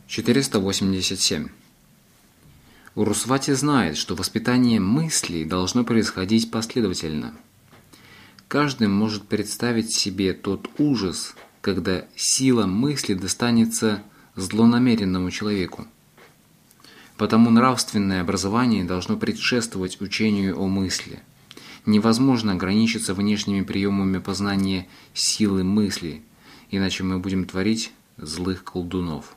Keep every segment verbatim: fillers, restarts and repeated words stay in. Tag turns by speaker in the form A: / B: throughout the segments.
A: четыреста восемьдесят семь. Урусвати знает, что воспитание мыслей должно происходить последовательно. Каждый может представить себе тот ужас, когда сила мысли достанется злонамеренному человеку. Потому нравственное образование должно предшествовать учению о мысли. Невозможно ограничиться внешними приемами познания силы мысли, иначе мы будем творить злых колдунов.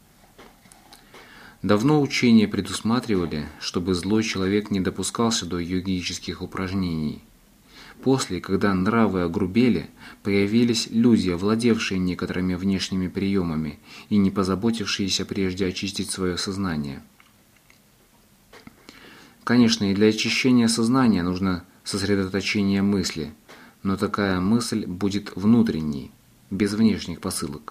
A: Давно учения предусматривали, чтобы злой человек не допускался до йогических упражнений. После, когда нравы огрубели, появились люди, овладевшие некоторыми внешними приемами и не позаботившиеся прежде очистить свое сознание. Конечно, и для очищения сознания нужно сосредоточение мысли, но такая мысль будет внутренней, без внешних посылок.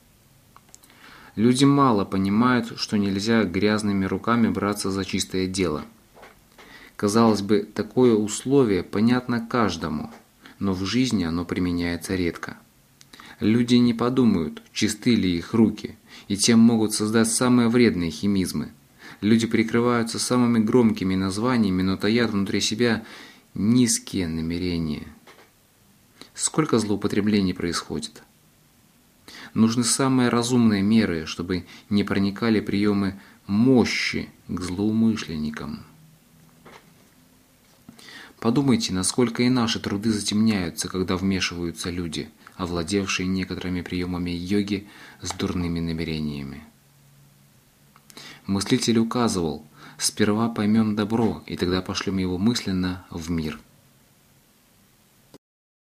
A: Люди мало понимают, что нельзя грязными руками браться за чистое дело. Казалось бы, такое условие понятно каждому, но в жизни оно применяется редко. Люди не подумают, чисты ли их руки, и тем могут создать самые вредные химизмы. Люди прикрываются самыми громкими названиями, но таят внутри себя низкие намерения. Сколько злоупотреблений происходит? Нужны самые разумные меры, чтобы не проникали приемы мощи к злоумышленникам. Подумайте, насколько и наши труды затемняются, когда вмешиваются люди, овладевшие некоторыми приемами йоги с дурными намерениями. Мыслитель указывал: сперва поймем добро, и тогда пошлем его мысленно в мир.